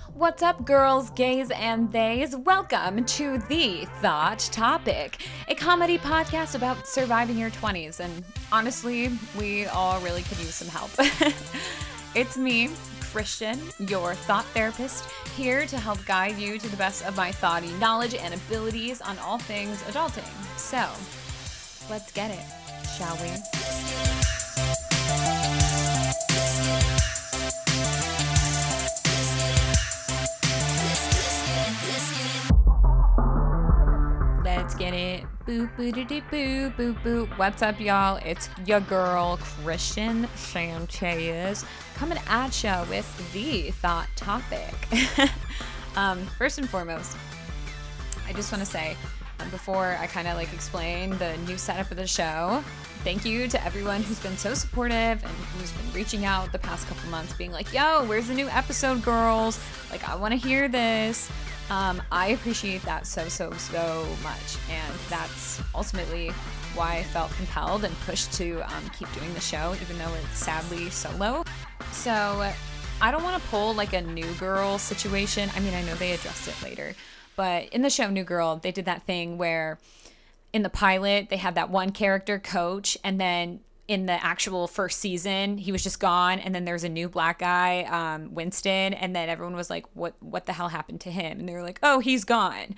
What's up, girls, gays, and theys? Welcome to The Thought Topic, a comedy podcast about surviving your 20s. And honestly, we all really could use some help. It's me, Christian, your thought therapist, here to help guide you to the best of my thoughty knowledge and abilities on all things adulting. So, let's get it, shall we? Let's get it. Boop, boop, boop, boop, boop. What's up, y'all? It's your girl, Christian Sanchez, coming at ya with the thought topic. First and foremost, I just want to say, before I kind of explain the new setup of the show, thank you to everyone who's been so supportive and who's been reaching out the past couple months being like, yo, where's the new episode, girls? I want to hear this. I appreciate that so much, and that's ultimately why I felt compelled and pushed to keep doing the show, even though it's sadly solo. So I don't want to pull a New Girl situation. I mean, I know they addressed it later, but in the show New Girl, they did that thing where in the pilot, they had that one character, Coach, and then in the actual first season, he was just gone, and then there's a new black guy, Winston, and then everyone was like, what the hell happened to him? And they were like, oh, he's gone.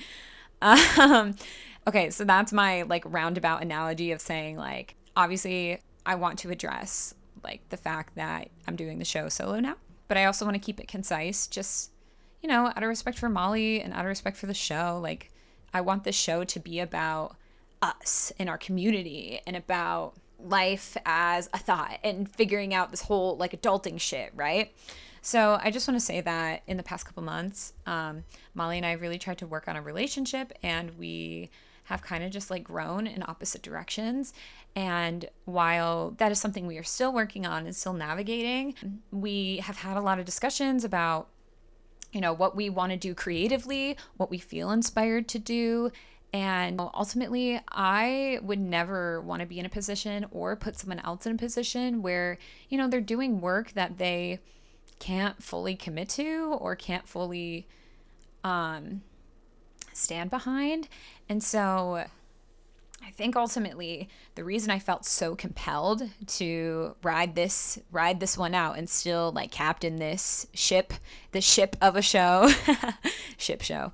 Okay, so that's my roundabout analogy of saying obviously I want to address the fact that I'm doing the show solo now, but I also want to keep it concise, just, out of respect for Molly and out of respect for the show. I want this show to be about us and our community and about life as a thought and figuring out this whole adulting shit, right? So I just want to say that in the past couple months, Molly and I really tried to work on a relationship, and we have kind of just grown in opposite directions. And while that is something we are still working on and still navigating, we have had a lot of discussions about what we want to do creatively, what we feel inspired to do. And ultimately, I would never want to be in a position or put someone else in a position where, they're doing work that they can't fully commit to or can't fully stand behind. And so I think ultimately the reason I felt so compelled to ride this one out and still captain this ship of a show, ship show,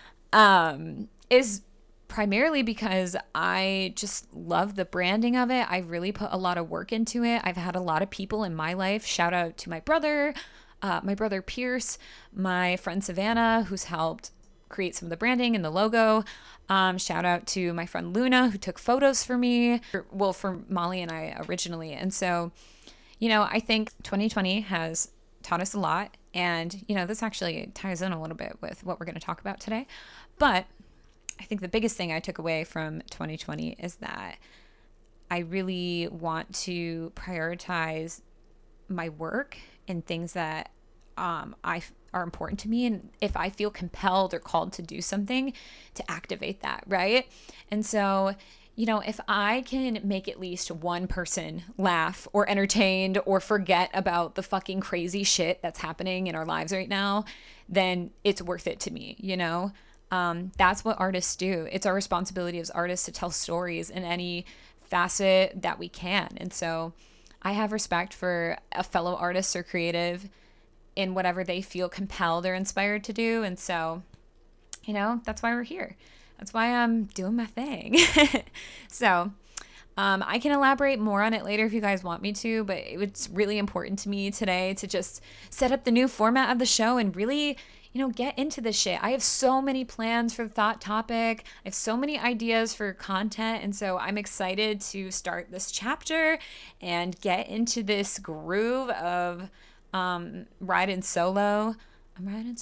is primarily because I just love the branding of it. I really put a lot of work into it. I've had a lot of people in my life. Shout out to my brother Pierce, my friend Savannah, who's helped create some of the branding and the logo. Shout out to my friend Luna, who took photos for me. Well, for Molly and I originally. And so, I think 2020 has taught us a lot. And, this actually ties in a little bit with what we're going to talk about today. But I think the biggest thing I took away from 2020 is that I really want to prioritize my work and things that are important to me. And if I feel compelled or called to do something, to activate that, right? And so, if I can make at least one person laugh or entertained or forget about the fucking crazy shit that's happening in our lives right now, then it's worth it to me, That's what artists do. It's our responsibility as artists to tell stories in any facet that we can. And so I have respect for a fellow artist or creative in whatever they feel compelled or inspired to do. And so, that's why we're here. That's why I'm doing my thing. So I can elaborate more on it later if you guys want me to, but it's really important to me today to just set up the new format of the show and really get into this shit. I have so many plans for the thought topic. I have so many ideas for content. And so I'm excited to start this chapter and get into this groove of riding solo. I'm riding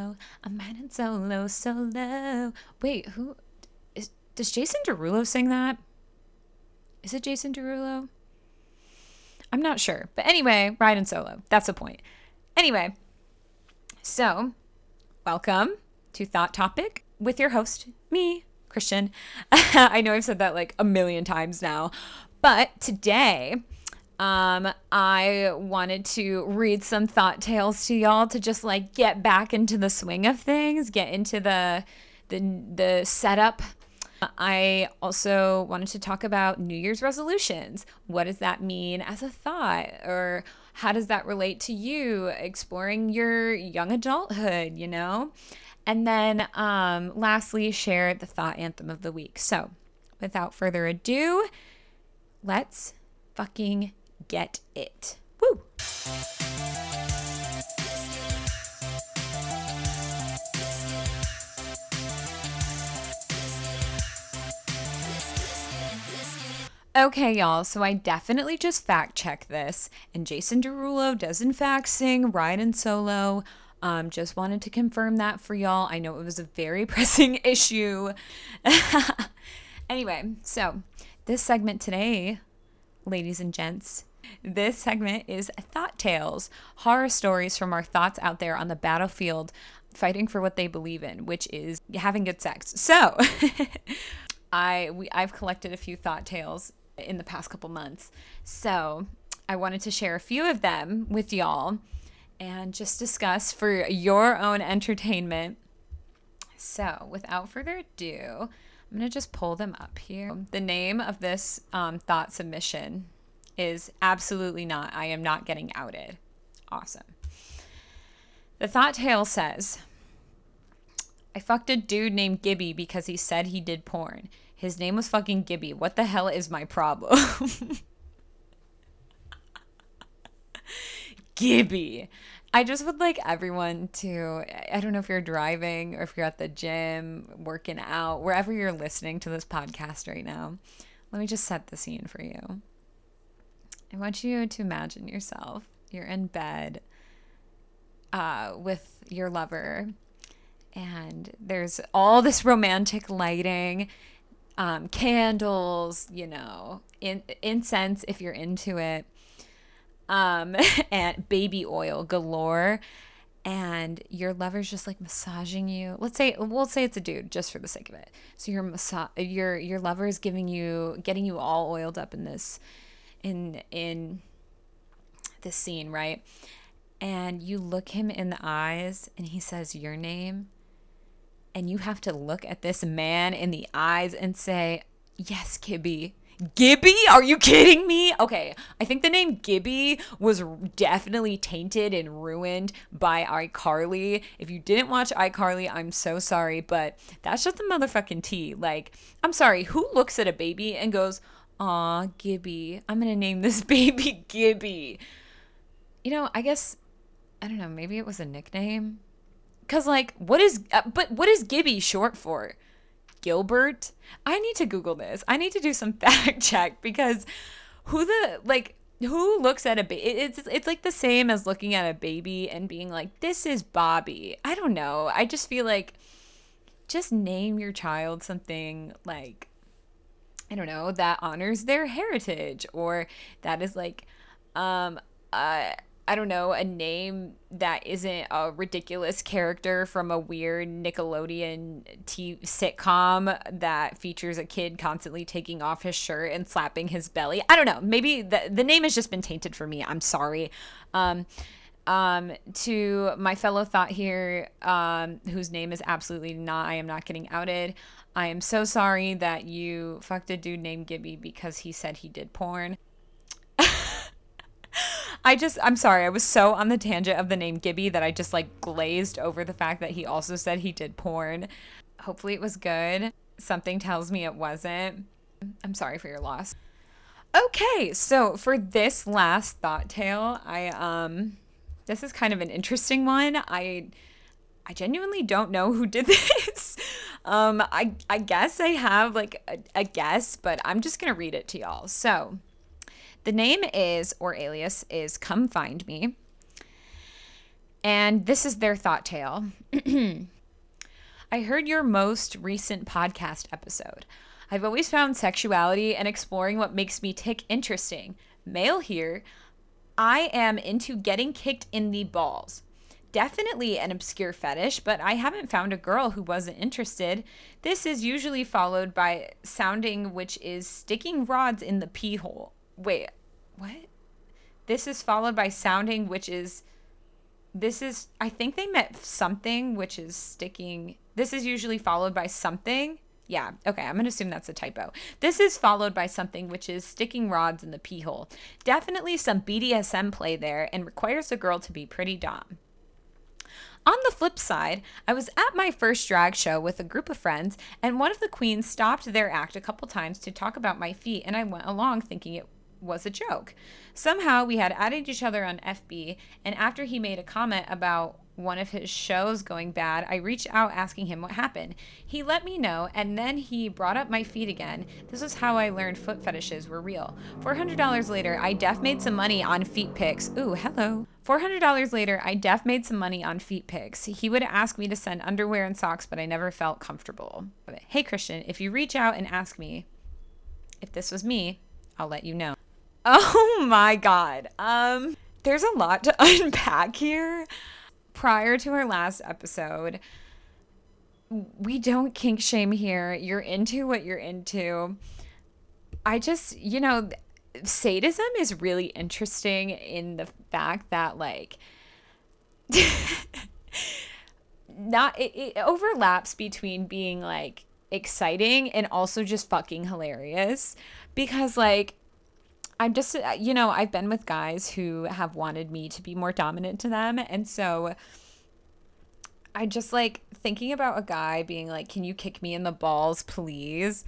solo. Wait, does Jason Derulo sing that? Is it Jason Derulo? I'm not sure. But anyway, riding solo. That's the point. Anyway, so welcome to Thought Topic with your host, me, Christian. I know I've said that a million times now, but today I wanted to read some thought tales to y'all to just like get back into the swing of things, get into the setup. I also wanted to talk about New Year's resolutions. What does that mean as a thought? Or how does that relate to you exploring your young adulthood, you know? And then lastly, share the thought anthem of the week. So without further ado, let's fucking get it. Woo! Okay, y'all, so I definitely just fact checked this, and Jason Derulo does in fact sing Ride and Solo. Just wanted to confirm that for y'all. I know it was a very pressing issue. Anyway, so this segment today, ladies and gents, this segment is Thought Tales, horror stories from our thoughts out there on the battlefield, fighting for what they believe in, which is having good sex. So I've collected a few thought tales in the past couple months. So I wanted to share a few of them with y'all and just discuss for your own entertainment. So without further ado, I'm going to just pull them up here. The name of this thought submission is Absolutely Not. I Am Not Getting Outed. Awesome. The thought tale says, I fucked a dude named Gibby because he said he did porn. His name was fucking Gibby. What the hell is my problem? Gibby. I just would like everyone to, I don't know if you're driving or if you're at the gym, working out, wherever you're listening to this podcast right now. Let me just set the scene for you. I want you to imagine yourself. You're in bed with your lover, and there's all this romantic lighting, candles, you know, incense if you're into it, and baby oil galore, and your lover's just like massaging you. We'll say it's a dude just for the sake of it. So your lover is getting you all oiled up in this scene, right? And you look him in the eyes and he says your name. And you have to look at this man in the eyes and say, yes, Gibby. Gibby? Are you kidding me? Okay, I think the name Gibby was definitely tainted and ruined by iCarly. If you didn't watch iCarly, I'm so sorry, but that's just the motherfucking tea. Like, I'm sorry, who looks at a baby and goes, aw, Gibby, I'm gonna name this baby Gibby? You know, I guess, I don't know, maybe it was a nickname. Because, like, what is Gibby short for? Gilbert? I need to Google this. I need to do some fact check, because who looks at a baby? It's like the same as looking at a baby and being like, this is Bobby. I don't know. I just feel like just name your child something like, I don't know, that honors their heritage, or that is like, I don't know, a name that isn't a ridiculous character from a weird Nickelodeon sitcom that features a kid constantly taking off his shirt and slapping his belly. I don't know. Maybe the name has just been tainted for me. I'm sorry. To my fellow thought here, whose name is Absolutely Not, I Am Not Getting Outed. I am so sorry that you fucked a dude named Gibby because he said he did porn. I'm sorry. I was so on the tangent of the name Gibby that I just like glazed over the fact that he also said he did porn. Hopefully it was good. Something tells me it wasn't. I'm sorry for your loss. Okay, so for this last thought tale, this is kind of an interesting one. I genuinely don't know who did this. I guess I have like a guess, but I'm just gonna read it to y'all. So the name is, or alias is, Come Find Me. And this is their thought tale. I heard your most recent podcast episode. I've always found sexuality and exploring what makes me tick interesting. Male here. I am into getting kicked in the balls. Definitely an obscure fetish, but I haven't found a girl who wasn't interested. This is usually followed by sounding, which is sticking rods in the pee hole. Wait, what? This is followed by sounding, which is, I think they meant something, which is sticking. This is usually followed by something. Yeah, okay, I'm going to assume that's a typo. This is followed by something, which is sticking rods in the pee hole. Definitely some BDSM play there and requires a girl to be pretty dom. On the flip side, I was at my first drag show with a group of friends, and one of the queens stopped their act a couple times to talk about my feet, and I went along thinking it was a joke. Somehow we had added each other on FB, and after he made a comment about one of his shows going bad, I reached out asking him what happened. He let me know, and then he brought up my feet again. This is how I learned foot fetishes were real. $400 later, I def made some money on feet pics. Ooh, hello. $400 later, I def made some money on feet pics. He would ask me to send underwear and socks, but I never felt comfortable. Hey, Christian, if you reach out and ask me if this was me, I'll let you know. Oh my God. There's a lot to unpack here. Prior to our last episode, we don't kink shame here. You're into what you're into. I just, sadism is really interesting in the fact that, like, it overlaps between being, like, exciting and also just fucking hilarious. Because, like, I'm just, I've been with guys who have wanted me to be more dominant to them. And so I just, like, thinking about a guy being like, can you kick me in the balls, please?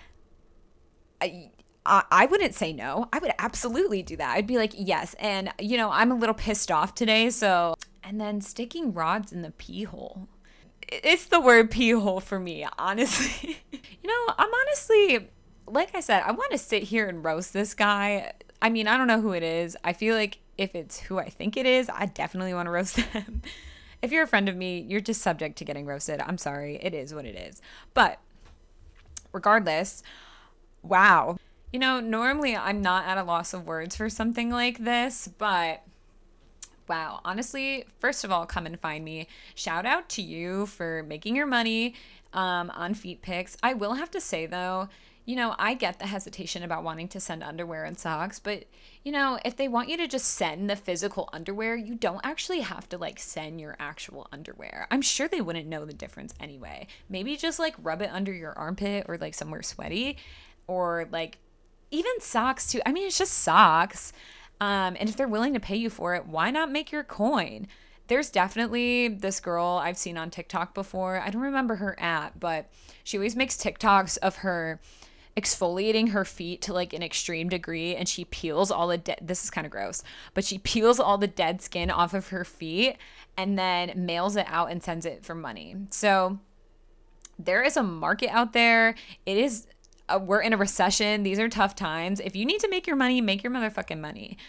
I wouldn't say no. I would absolutely do that. I'd be like, yes. And, I'm a little pissed off today. So, and then sticking rods in the pee hole. It's the word pee hole for me, honestly. I'm honestly, like I said, I want to sit here and roast this guy. I mean, I don't know who it is. I feel like if it's who I think it is, I definitely want to roast them. If you're a friend of me, you're just subject to getting roasted. I'm sorry. It is what it is. But regardless, wow. Normally I'm not at a loss of words for something like this, but wow. Honestly, first of all, come and find me. Shout out to you for making your money on feet pics. I will have to say, though, I get the hesitation about wanting to send underwear and socks, but, if they want you to just send the physical underwear, you don't actually have to, like, send your actual underwear. I'm sure they wouldn't know the difference anyway. Maybe just, like, rub it under your armpit or, like, somewhere sweaty, or, like, even socks, too. I mean, it's just socks. And if they're willing to pay you for it, why not make your coin? There's definitely this girl I've seen on TikTok before. I don't remember her at, but she always makes TikToks of her exfoliating her feet to, like, an extreme degree, and she peels all the this is kind of gross, but she peels all the dead skin off of her feet and then mails it out and sends it for money. So there is a market out there. It is we're in a recession. These are tough times. If you need to make your money, make your motherfucking money.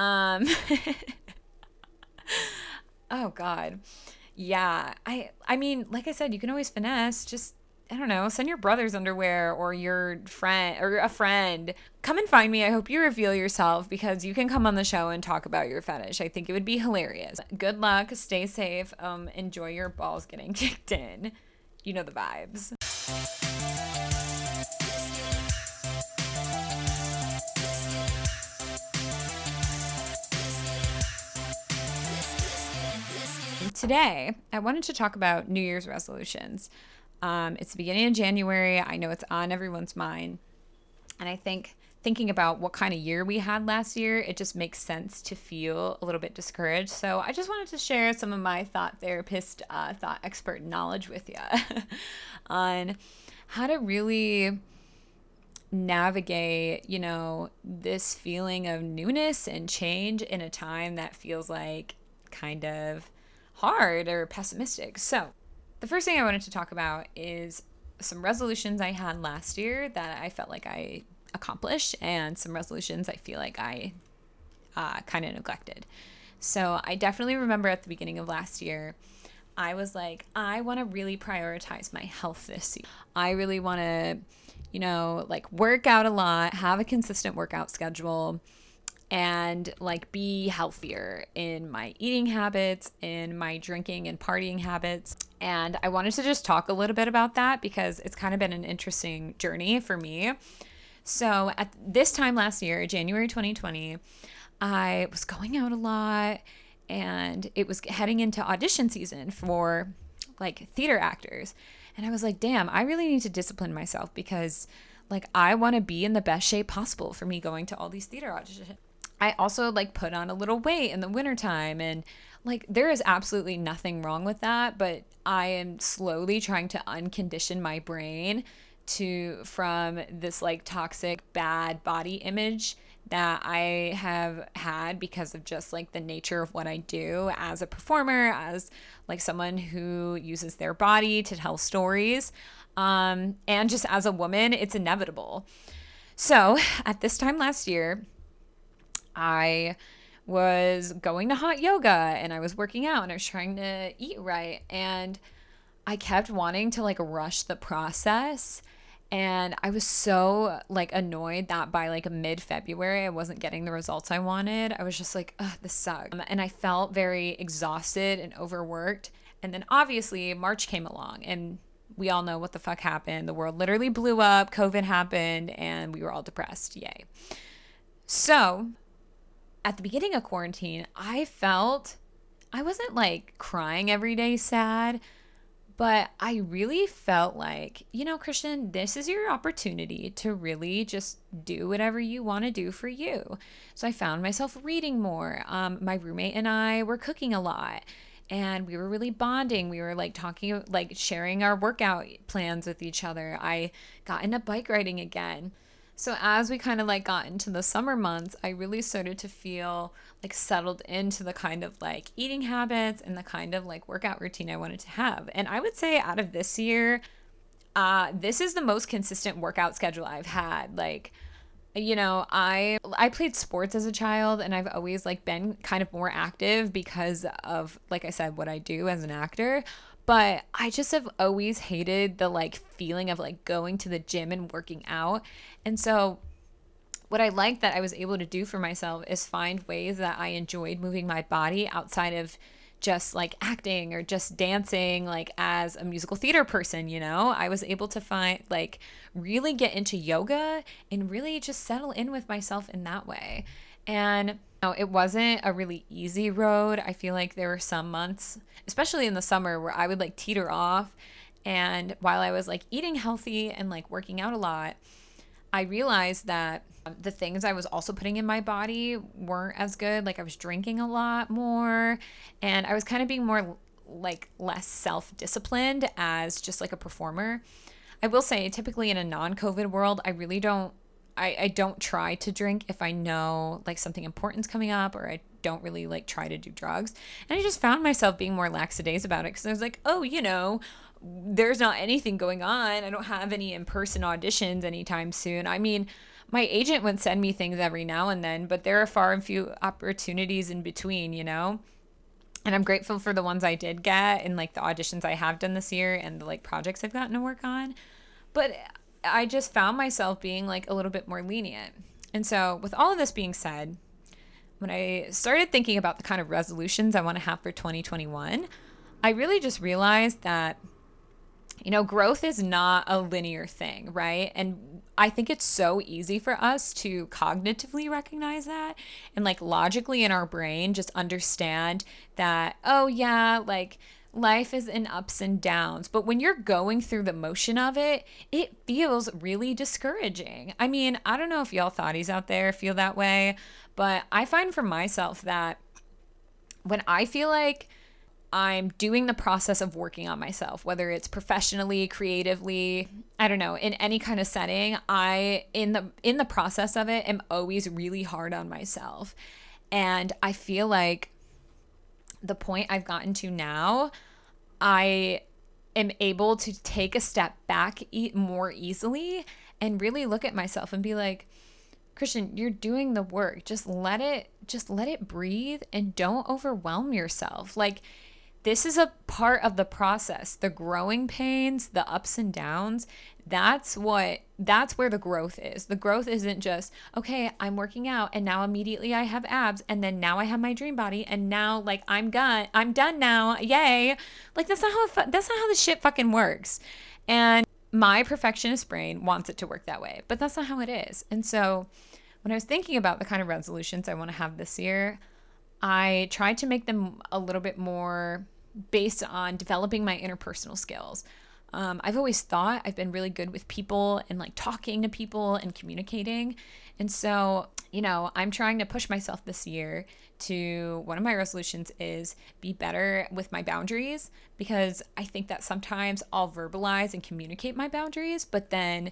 Oh God. Yeah. I mean, like I said, you can always finesse. Just, I don't know, send your brother's underwear or your friend or a friend. Come and find me. I hope you reveal yourself, because you can come on the show and talk about your fetish. I think it would be hilarious. Good luck. Stay safe. Enjoy your balls getting kicked in. You know the vibes. Today, I wanted to talk about New Year's resolutions. It's the beginning of January. I know it's on everyone's mind. And I think thinking about what kind of year we had last year, it just makes sense to feel a little bit discouraged. So I just wanted to share some of my thought therapist, thought expert knowledge with you on how to really navigate, this feeling of newness and change in a time that feels like kind of hard or pessimistic. So the first thing I wanted to talk about is some resolutions I had last year that I felt like I accomplished, and some resolutions I feel like I kind of neglected. So I definitely remember at the beginning of last year, I was like, I want to really prioritize my health this year. I really want to, like, work out a lot, have a consistent workout schedule, and, like, be healthier in my eating habits, in my drinking and partying habits. And I wanted to just talk a little bit about that because it's kind of been an interesting journey for me. So at this time last year, January 2020, I was going out a lot, and it was heading into audition season for like theater actors. And I was like, damn, I really need to discipline myself because like I want to be in the best shape possible for me going to all these theater auditions. I also like put on a little weight in the wintertime, and like there is absolutely nothing wrong with that, but I am slowly trying to uncondition my brain to from this like toxic bad body image that I have had because of just like the nature of what I do as a performer, as like someone who uses their body to tell stories. And just as a woman, it's inevitable. So at this time last year, I was going to hot yoga and I was working out and I was trying to eat right. And I kept wanting to like rush the process. And I was so like annoyed that by like mid-February, I wasn't getting the results I wanted. I was just like, ugh, this sucks. And I felt very exhausted and overworked. And then obviously March came along and we all know what the fuck happened. The world literally blew up, COVID happened, and we were all depressed. Yay. So at the beginning of quarantine, I wasn't like crying every day sad, but I really felt like, you know, Christian, this is your opportunity to really just do whatever you want to do for you. So I found myself reading more. My roommate and I were cooking a lot and we were really bonding. We were like talking, like sharing our workout plans with each other. I got into bike riding again. So as we kind of like got into the summer months, I really started to feel like settled into the kind of like eating habits and the kind of like workout routine I wanted to have. And I would say out of this year, this is the most consistent workout schedule I've had. Like, you know, I played sports as a child and I've always like been kind of more active because of, like I said, what I do as an actor. But I just have always hated the like feeling of like going to the gym and working out. And so what I like that I was able to do for myself is find ways that I enjoyed moving my body outside of just like acting or just dancing, like as a musical theater person, you know. I was able to find like really get into yoga and really just settle in with myself in that way. And it wasn't a really easy road. I feel like there were some months, especially in the summer, where I would like teeter off. And while I was like eating healthy and like working out a lot, I realized that the things I was also putting in my body weren't as good. Like I was drinking a lot more and I was kind of being more like less self-disciplined as just like a performer. I will say typically in a non-COVID world, I don't try to drink if I know like something important's coming up, or I don't really like try to do drugs. And I just found myself being more lackadaisical about it because I was like, oh, you know, there's not anything going on. I don't have any in-person auditions anytime soon. I mean, my agent would send me things every now and then, but there are far and few opportunities in between, you know? And I'm grateful for the ones I did get and like the auditions I have done this year and the like projects I've gotten to work on. But I just found myself being like a little bit more lenient. And so with all of this being said, when I started thinking about the kind of resolutions I want to have for 2021, I really just realized that, you know, growth is not a linear thing, right? And I think it's so easy for us to cognitively recognize that and like logically in our brain just understand that, oh yeah, like life is in ups and downs. But when you're going through the motion of it, it feels really discouraging. I mean, I don't know if y'all thotties out there feel that way, but I find for myself that when I feel like I'm doing the process of working on myself, whether it's professionally, creatively, I don't know, in any kind of setting, I in the process of it am always really hard on myself. And I feel like the point I've gotten to now, I am able to take a step back more easily and really look at myself and be like, Christian, you're doing the work. Just let it breathe and don't overwhelm yourself. Like, this is a part of the process. The growing pains, the ups and downs, that's where the growth is. The growth isn't just, okay, I'm working out and now immediately I have abs and then now I have my dream body and now like I'm done now. Yay. Like that's not how this shit fucking works. And my perfectionist brain wants it to work that way, but that's not how it is. And so when when I was thinking about the kind of resolutions I want to have this year, I tried to make them a little bit more based on developing my interpersonal skills. I've always thought I've been really good with people and like talking to people and communicating. And so, I'm trying to push myself this year to one of my resolutions is be better with my boundaries, because I think that sometimes I'll verbalize and communicate my boundaries, but then,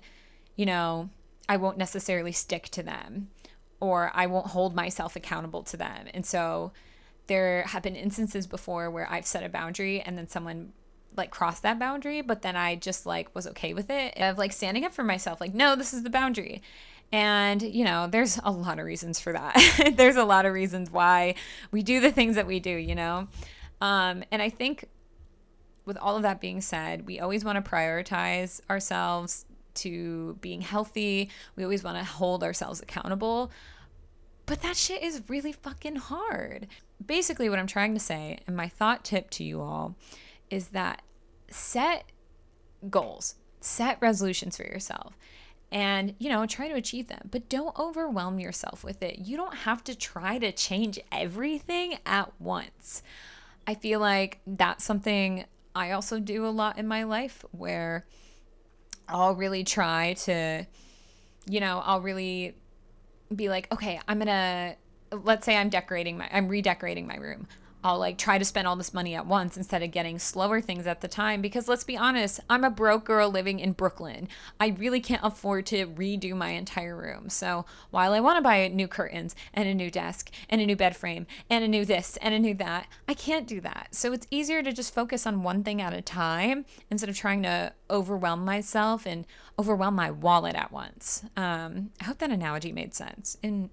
I won't necessarily stick to them, or I won't hold myself accountable to them. And so there have been instances before where I've set a boundary and then someone like crossed that boundary, but then I just like was okay with it, of like standing up for myself, like, no, this is the boundary. And, there's a lot of reasons for that. There's a lot of reasons why we do the things that we do, And I think with all of that being said, we always want to prioritize ourselves to being healthy. We always want to hold ourselves accountable. But that shit is really fucking hard. Basically, what I'm trying to say, and my thought tip to you all, is that set goals, set resolutions for yourself, and, try to achieve them, but don't overwhelm yourself with it. You don't have to try to change everything at once. I feel like that's something I also do a lot in my life, where I'll really try to, I'll really be like, okay, let's say I'm redecorating my room. I'll like try to spend all this money at once instead of getting slower things at the time, because let's be honest, I'm a broke girl living in Brooklyn. I really can't afford to redo my entire room. So while I want to buy new curtains and a new desk and a new bed frame and a new this and a new that, I can't do that. So it's easier to just focus on one thing at a time instead of trying to overwhelm myself and overwhelm my wallet at once. I hope that analogy made sense. And,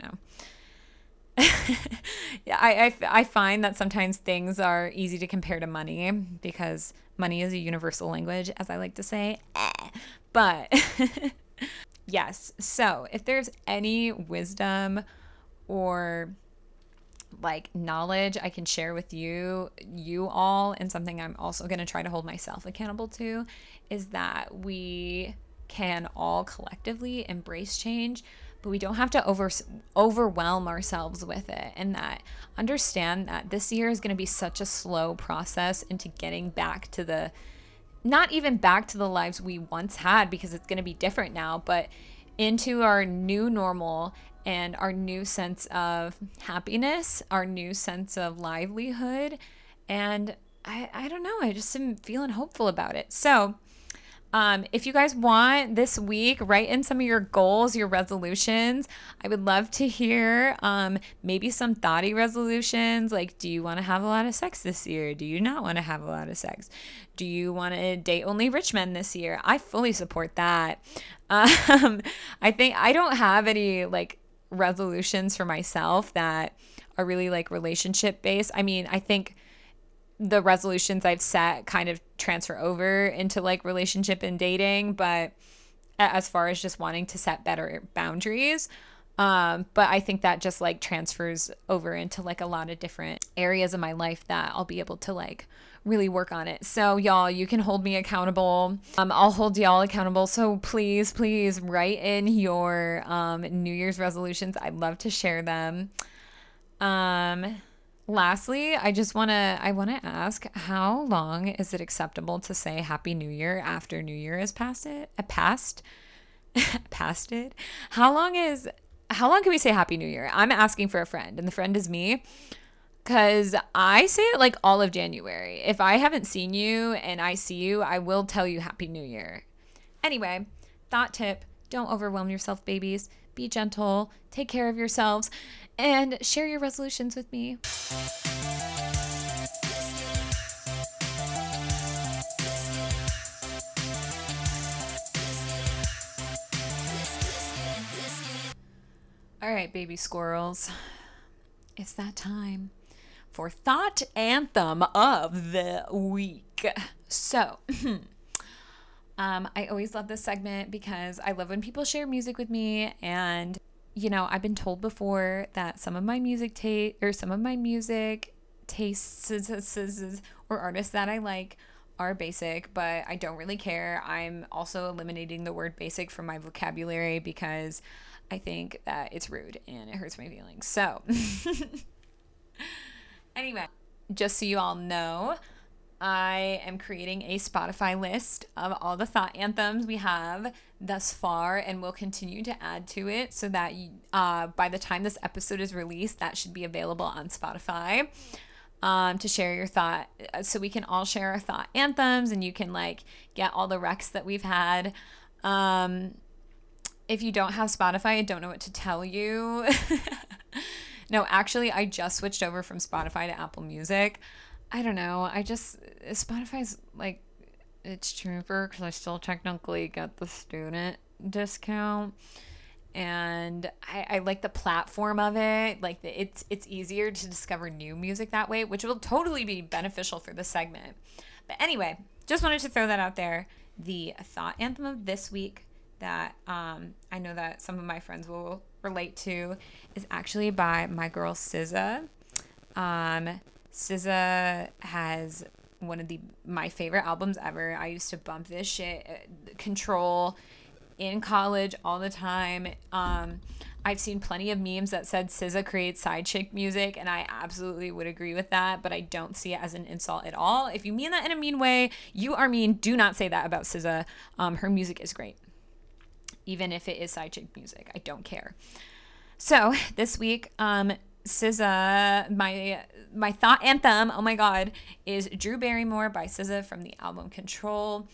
yeah, I find that sometimes things are easy to compare to money, because money is a universal language, as I like to say. But yes, so if there's any wisdom or like knowledge I can share with you all, and something I'm also going to try to hold myself accountable to, is that we can all collectively embrace change, but we don't have to overwhelm ourselves with it. And that understand that this year is going to be such a slow process into getting back to not even back to the lives we once had, because it's going to be different now, but into our new normal and our new sense of happiness, our new sense of livelihood. And I don't know, I just am feeling hopeful about it. So if you guys want this week, write in some of your goals, your resolutions. I would love to hear maybe some thoughty resolutions. Like, do you want to have a lot of sex this year? Do you not want to have a lot of sex? Do you want to date only rich men this year? I fully support that. I think I don't have any like resolutions for myself that are really like relationship based. I mean, I think the resolutions I've set kind of transfer over into like relationship and dating, but as far as just wanting to set better boundaries, but I think that just like transfers over into like a lot of different areas of my life that I'll be able to like really work on it. So y'all, you can hold me accountable. I'll hold y'all accountable. So please write in your New Year's resolutions. I'd love to share them. Lastly, I want to ask, how long is it acceptable to say Happy New Year after New Year has passed it? Past it? How long can we say Happy New Year? I'm asking for a friend, and the friend is me, because I say it like all of January. If I haven't seen you and I see you, I will tell you Happy New Year. Anyway, thought tip, don't overwhelm yourself, babies. Be gentle, take care of yourselves, and share your resolutions with me. All right, baby squirrels, it's that time for Thought Anthem of the Week. So, I always love this segment because I love when people share music with me, and I've been told before that some of my music tastes or artists that I like are basic, but I don't really care. I'm also eliminating the word basic from my vocabulary because I think that it's rude and it hurts my feelings. So, anyway, just so you all know, I am creating a Spotify list of all the thought anthems we have thus far, and we'll continue to add to it so that by the time this episode is released, that should be available on Spotify to share your thought, so we can all share our thought anthems, and you can like get all the recs that we've had. If you don't have Spotify, I don't know what to tell you. No, actually, I just switched over from Spotify to Apple Music. I don't know. Spotify's like, it's cheaper because I still technically get the student discount. And I like the platform of it. Like it's easier to discover new music that way, which will totally be beneficial for this segment. But anyway, just wanted to throw that out there. The thought anthem of this week that I know that some of my friends will relate to is actually by my girl SZA. SZA has one of my favorite albums ever. I used to bump this shit, Control, in college all the time. I've seen plenty of memes that said SZA creates side chick music, and I absolutely would agree with that, but I don't see it as an insult at all. If you mean that in a mean way, you are mean. Do not say that about SZA. Her music is great, even if it is side chick music. I don't care. So this week, SZA, my thought anthem, oh my God, is Drew Barrymore by SZA from the album Control.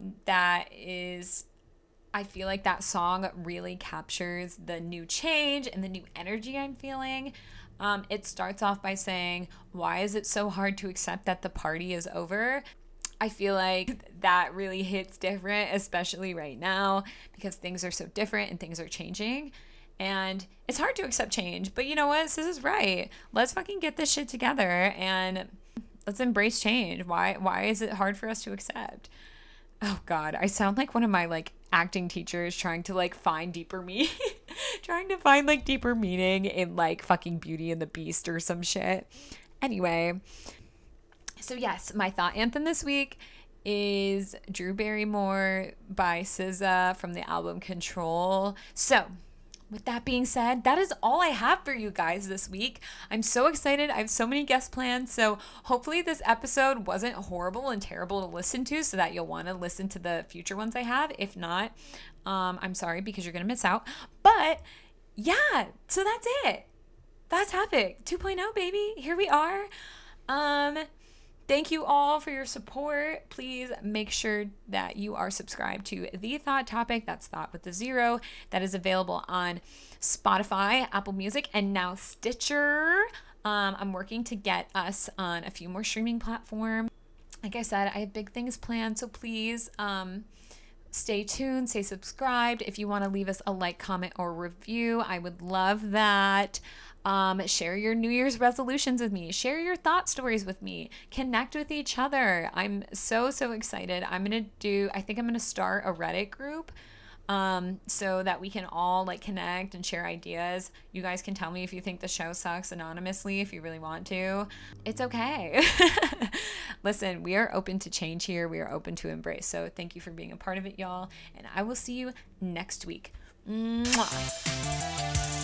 I feel like that song really captures the new change and the new energy I'm feeling. It starts off by saying, "Why is it so hard to accept that the party is over?" I feel like that really hits different, especially right now, because things are so different and things are changing. And it's hard to accept change, but you know what? SZA's right. Let's fucking get this shit together and let's embrace change. Why is it hard for us to accept? Oh God, I sound like one of my like acting teachers trying to like find deeper trying to find like deeper meaning in like fucking Beauty and the Beast or some shit. Anyway, so yes, my thought anthem this week is Drew Barrymore by SZA from the album Control. So with that being said, that is all I have for you guys this week. I'm so excited. I have so many guest plans. So hopefully this episode wasn't horrible and terrible to listen to so that you'll want to listen to the future ones I have. If not, I'm sorry because you're going to miss out. But yeah, so that's it. That's Topic 2.0, baby. Here we are. Thank you all for your support. Please make sure that you are subscribed to The Thought Topic. That's Thought with the 0. That is available on Spotify, Apple Music, and now Stitcher. I'm working to get us on a few more streaming platforms. Like I said, I have big things planned, so please stay tuned, stay subscribed. If you want to leave us a like, comment, or review, I would love that. Share your New Year's resolutions with me. Share your thought stories with me. Connect with each other. I'm so excited. I think I'm going to start a Reddit group so that we can all like connect and share ideas. You guys can tell me if you think the show sucks anonymously if you really want to. It's okay. Listen, we are open to change here. We are open to embrace. So thank you for being a part of it, y'all. And I will see you next week. Mwah.